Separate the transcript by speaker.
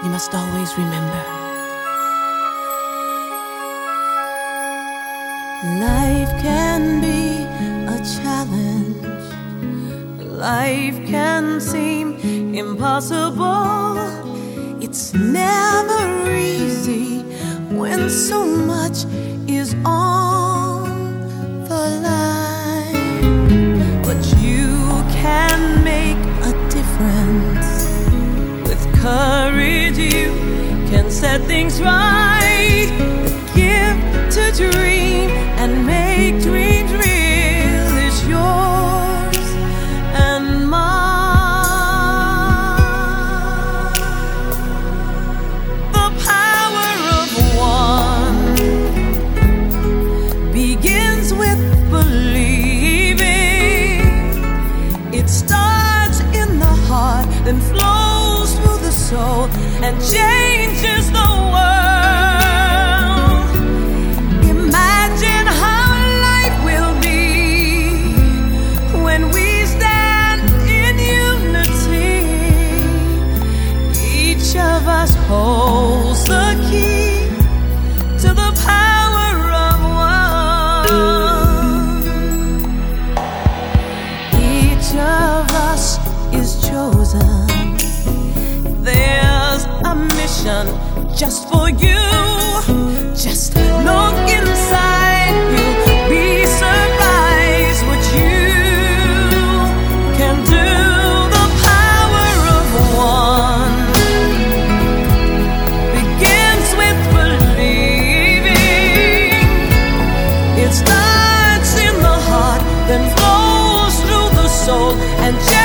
Speaker 1: you must always remember. Life can be a challenge. Life can seem impossible. It's never easy when so much is on the line. But you can make a difference. With courage you can set things right. The gift to dream and make dreams real is yours and mine. The power of one begins with believing. It starts in the heart, then flows through the soul and changes the world. Imagine how life will be when we stand in unity. Each of us holds the key to the power of one. Each of us is chosen. There's a mission just for you. Just look inside, you'll be surprised what you can do. The power of one begins with believing. It starts in the heart, then flows through the soul and